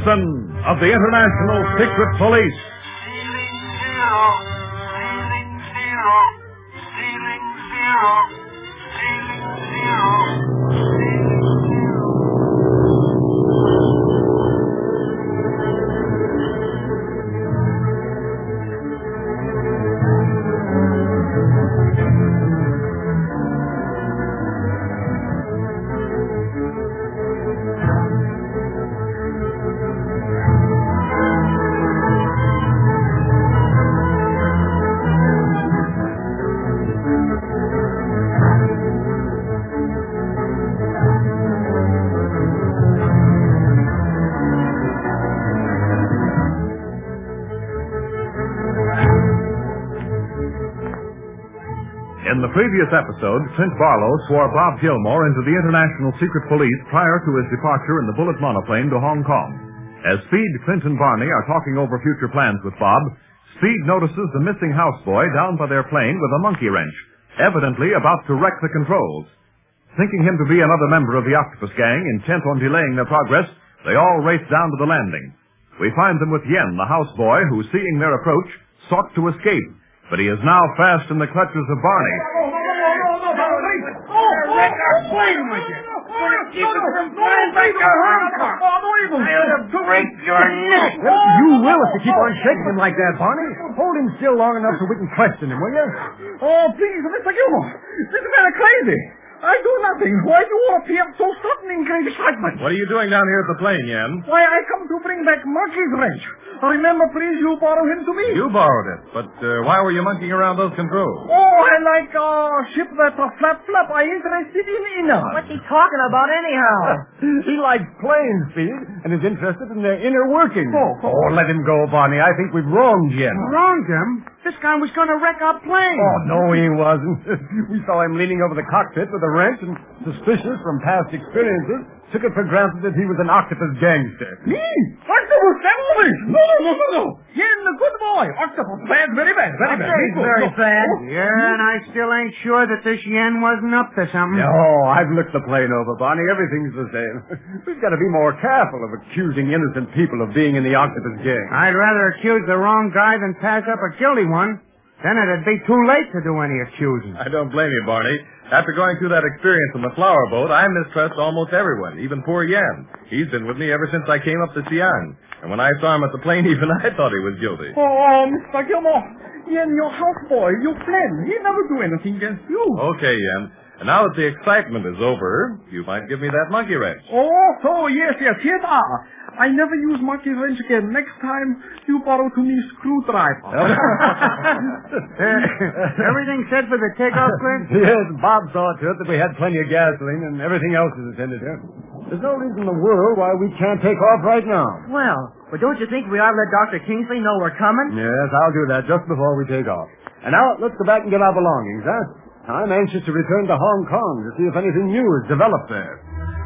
Wilson of the International Secret Police. In the previous episode, Clint Barlow swore Bob Gilmore into the International Secret Police prior to his departure in the bullet monoplane to Hong Kong. As Speed, Clint, and Barney are talking over future plans with Bob, Speed notices the missing houseboy down by their plane with a monkey wrench, evidently about to wreck the controls. Thinking him to be another member of the Octopus Gang, intent on delaying their progress, they all race down to the landing. We find them with Yen, the houseboy, who, seeing their approach, sought to escape. But he is now fast in the clutches of Barney. Wreck our plane with you. Keep it from flying back to Hong Kong. I'll break your neck. You will if you keep on shaking him like that, Barney. Hold him still long enough so we can question him, will you? Oh, please, Mr. Gilmore. This man is crazy. I do nothing. Why do you appear so sudden in kind of excitement? What are you doing down here at the plane, Yen? Why, I come to bring back Monkey's wrench. Remember, please, you borrow him to me. You borrowed it, but why were you monkeying around those controls? Oh, I like ship that's a flap. I interested in What's he talking about anyhow? He likes planes, Speed, and is interested in their inner workings. Oh, let him go, Barney. I think we've wronged Yen. Wronged him? This guy was going to wreck our plane. Oh, no, he wasn't. We saw him leaning over the cockpit with a wrench and, suspicious from past experiences, took it for granted that he was an octopus gangster. Me? Octopus gangster? No. Yen, a good boy. Octopus bad, very bad. Very bad. Very bad. Yeah, and I still ain't sure that this Yen wasn't up to something. No, I've looked the plane over, Barney. Everything's the same. We've got to be more careful of accusing innocent people of being in the octopus gang. I'd rather accuse the wrong guy than pass up a guilty one. Then it'd be too late to do any accusing. I don't blame you, Barney. After going through that experience on the flower boat, I mistrust almost everyone, even poor Yen. He's been with me ever since I came up to Xi'an. And when I saw him at the plane, even I thought he was guilty. Oh, Mr. Gilmore. Yen, your houseboy, your friend. He never do anything against you. Okay, Yen. And now that the excitement is over, you might give me that monkey wrench. Oh, yes, here it are. I never use monkey wrench again. Next time, you borrow to me screwdriver. Everything set for the takeoff, Clint? Yes, Bob saw to it that we had plenty of gasoline and everything else is attended to. There's no reason in the world why we can't take off right now. Well, but don't you think we ought to let Dr. Kingsley know we're coming? Yes, I'll do that just before we take off. And now, let's go back and get our belongings, huh? I'm anxious to return to Hong Kong to see if anything new has developed there.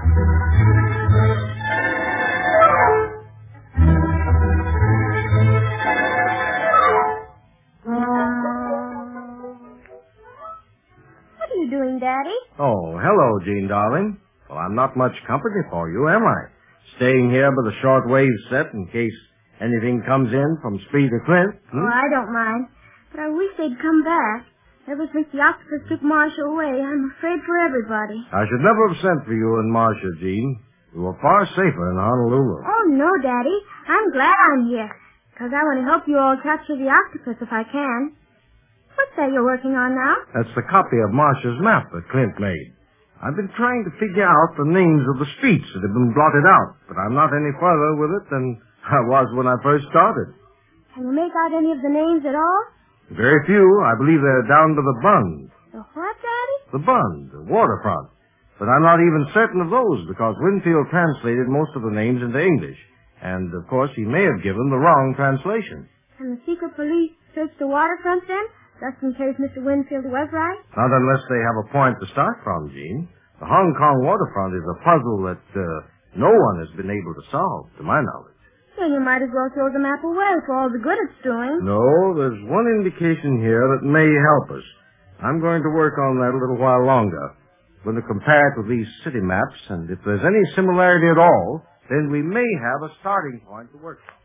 What are you doing, Daddy? Oh, hello, Jean, darling. Well, I'm not much company for you, am I? Staying here by the shortwave set in case anything comes in from Speed or Clint. Oh, I don't mind. But I wish they'd come back. Ever since the octopus took Marcia away, I'm afraid for everybody. I should never have sent for you and Marcia, Jean. You were far safer in Honolulu. Oh, no, Daddy. I'm glad I'm here. Because I want to help you all capture the octopus if I can. What's that you're working on now? That's the copy of Marcia's map that Clint made. I've been trying to figure out the names of the streets that have been blotted out, but I'm not any further with it than I was when I first started. Can you make out any of the names at all? Very few. I believe they're down to the Bund. The what, Daddy? The Bund, the waterfront. But I'm not even certain of those because Winfield translated most of the names into English. And, of course, he may have given the wrong translation. Can the secret police search the waterfront then? Just in case Mr. Winfield was right? Not unless they have a point to start from, Jean. The Hong Kong waterfront is a puzzle that no one has been able to solve, to my knowledge. Then you might as well throw the map away for all the good it's doing. No, there's one indication here that may help us. I'm going to work on that a little while longer. I'm going to compare it with these city maps, and if there's any similarity at all, then we may have a starting point to work from.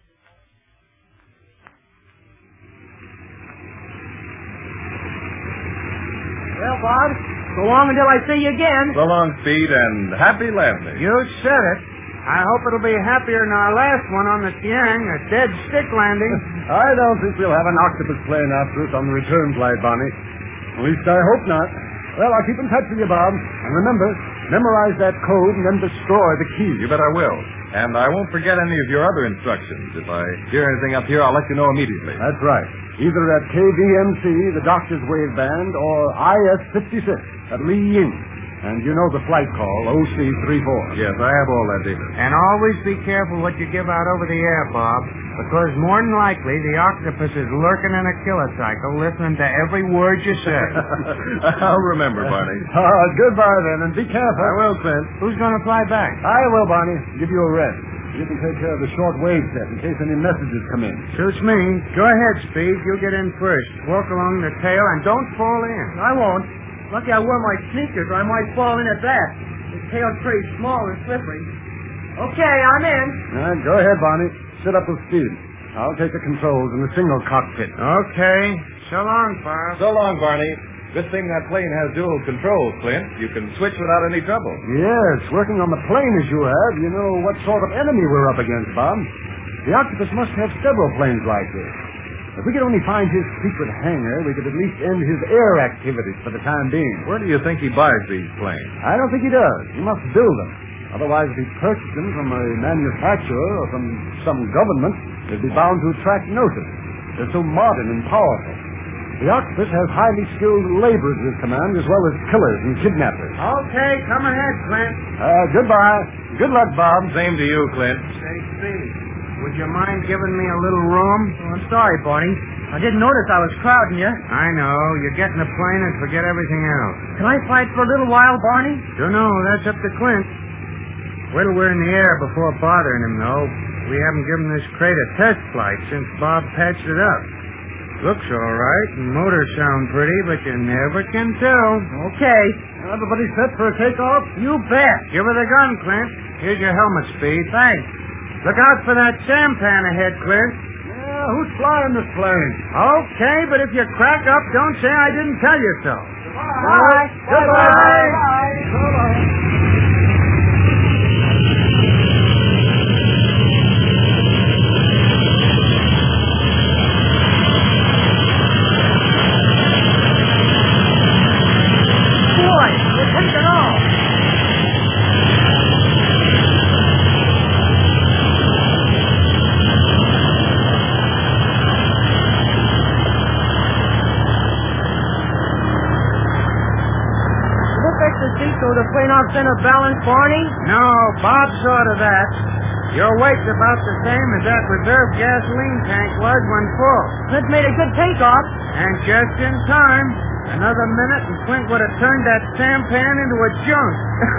Well, Bob, so long until I see you again. So long, Speed, and happy landing. You said it. I hope it'll be happier than our last one on the Tiang, a dead stick landing. I don't think we'll have an octopus plane after us on the return flight, Bonnie. At least I hope not. Well, I'll keep in touch with you, Bob. And remember, memorize that code and then destroy the key. You bet I will. And I won't forget any of your other instructions. If I hear anything up here, I'll let you know immediately. That's right. Either at KVMC, the Doctor's Wave Band, or IS-56 at Li Ying. And you know the flight call, OC-34. Yes, I have all that data. And always be careful what you give out over the air, Bob, because more than likely the octopus is lurking in a killer cycle, listening to every word you say. I'll remember, Barney. Goodbye, then, and be careful. I will, Clint. Who's going to fly back? I will, Barney. Give you a rest. You can take care of the short wave set in case any messages come in. Suits me. Go ahead, Speed. You get in first. Walk along the tail and don't fall in. I won't. Lucky I wore my sneakers, or I might fall in at that. The tail's pretty small and slippery. Okay, I'm in. All right, go ahead, Barney. Sit up with Speed. I'll take the controls in the signal cockpit. Okay. So long, Bob. So long, Barney. Good thing that plane has dual controls, Clint. You can switch without any trouble. Yes, working on the plane as you have, you know what sort of enemy we're up against, Bob. The octopus must have several planes like this. If we could only find his secret hangar, we could at least end his air activities for the time being. Where do you think he buys these planes? I don't think he does. He must build them. Otherwise, if he purchased them from a manufacturer or from some government, they'd be bound to attract notice. They're so modern and powerful. The octopus has highly skilled laborers at his command, as well as killers and kidnappers. Okay, come ahead, Clint. Goodbye. Good luck, Bob. Same to you, Clint. Say, Speed, would you mind giving me a little room? Oh, I'm sorry, Barney. I didn't notice I was crowding you. I know. You get in the plane and forget everything else. Can I fight for a little while, Barney? Don't know. That's up to Clint. Wait till we're in the air before bothering him, though. We haven't given this crate a test flight since Bob patched it up. Looks all right, and motors sound pretty, but you never can tell. Okay. Everybody set for a takeoff? You bet. Give her the gun, Clint. Here's your helmet, Speed. Thanks. Look out for that sampan ahead, Clint. Yeah, who's flying this plane? Okay, but if you crack up, don't say I didn't tell you so. Bye. Goodbye. Bye. So long. Boy, we're taking off. So the plane off center balance, Barney? No, Bob saw to that. Your weight's about the same as that reserve gasoline tank was when full. Clint made a good takeoff. And just in time. Another minute and Clint would have turned that sampan into a junk.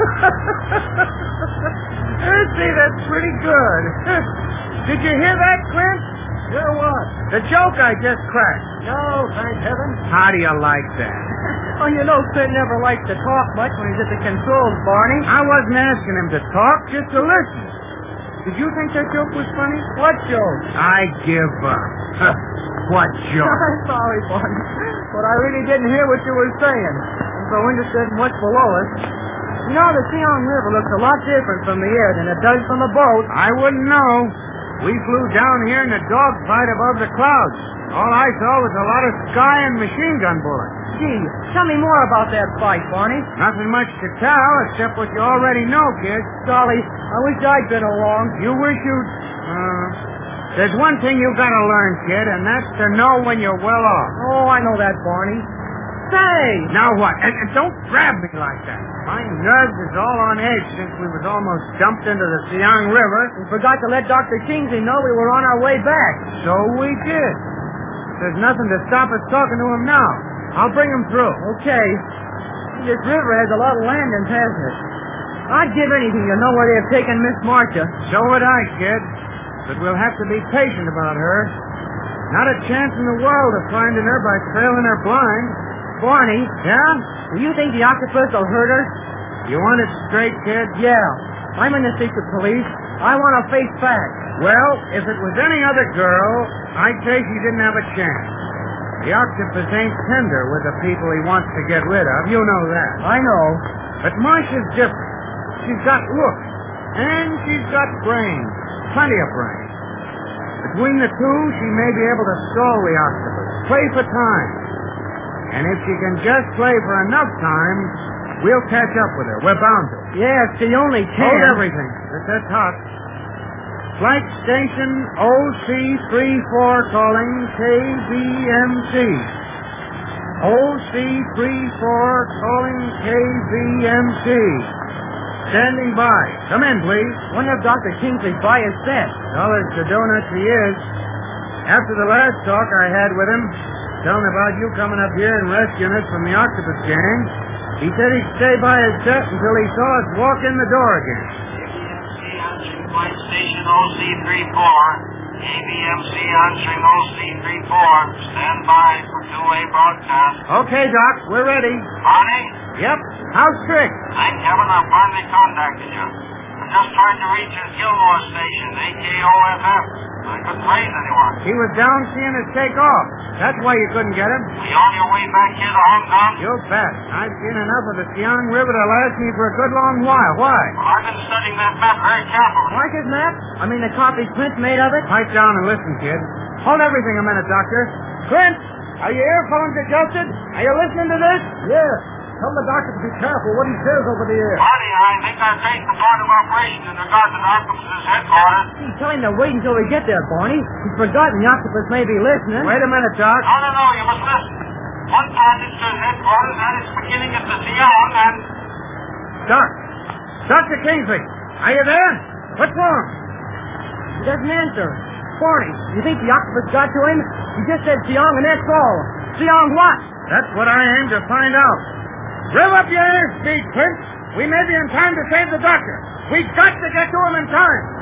See, that's pretty good. Did you hear that, Clint? Hear what? The joke I just cracked. No, thank heaven. How do you like that? Oh, you know Clint never likes to talk much when he's at the controls, Barney. I wasn't asking him to talk, just to listen. Did you think that joke was funny? What joke? I give up. What joke? I'm sorry, Barney, but I really didn't hear what you were saying. I'm so interested in what's below us. You know, the Siang River looks a lot different from the air than it does from the boat. I wouldn't know. We flew down here in a dogfight above the clouds. All I saw was a lot of sky and machine gun bullets. Gee, tell me more about that fight, Barney. Nothing much to tell, except what you already know, kid. Golly, I wish I'd been along. You wish you'd... There's one thing you've got to learn, kid, and that's to know when you're well off. Oh, I know that, Barney. Say! Now what? And don't grab me like that. My nerves is all on edge since we was almost dumped into the Siang River. We forgot to let Dr. Kingsley know we were on our way back. So we did. There's nothing to stop us talking to him now. I'll bring him through. Okay. This river has a lot of landings, hasn't it? I'd give anything to know where they've taken Miss Marcia. So would I, kid. But we'll have to be patient about her. Not a chance in the world of finding her by trailing her blind. Barney. Yeah? Do you think the octopus will hurt her? You want it straight, kid? Yeah. I'm in the secret police. I want to face facts. Well, if it was any other girl, I'd say she didn't have a chance. The octopus ain't tender with the people he wants to get rid of. You know that. I know. But Marcia's different. She's got looks. And she's got brains. Plenty of brains. Between the two, she may be able to stall the octopus. Play for time. And if she can just play for enough time, we'll catch up with her. We're bound to. Yes, she only can. Hold everything. That's hot. Flight station OC-34 calling KVMC. OC-34 calling KVMC. Standing by. Come in, please. Wonder if Dr. Kingsley's by his set. Dollars to donuts he is. After the last talk I had with him, telling about you coming up here and rescuing us from the octopus gang, he said he'd stay by his set until he saw us walk in the door again. Flight station OC-34. KVMC answering OC-34. Stand by for two-way broadcast. Okay, Doc, we're ready. Barney? Yep. How's Trick? I'm Kevin. I've finally contacted you. I just tried to reach your Gilmore station, AKOFF. I couldn't raise anyone. He was down seeing us take off. That's why you couldn't get him. Are you on your way back here to Hong Kong? You bet. I've seen enough of the Siang River to last me for a good long while. Why? Well, I've been studying that map very carefully. Like his map? I mean the copy Clint made of it? Pipe down and listen, kid. Hold everything a minute, Doctor. Clint, are your earphones adjusted? Are you listening to this? Yes. Tell the doctor to be careful what he says over the air. Barney, I think I've traced the point of operation in regard to the octopus's headquarters. Tell him to wait until we get there, Barney. He's forgotten the octopus may be listening. Wait a minute, Doc. No, you must listen. One passage to his headquarters had its beginning at the Siang and... Doc. Dr. Kingsley, are you there? What's wrong? He doesn't answer. Barney, you think the octopus got to him? He just said Siang and that's all. Siang what? That's what I aim to find out. Rev up your airspeed, Clint. We may be in time to save the doctor. We've got to get to him in time.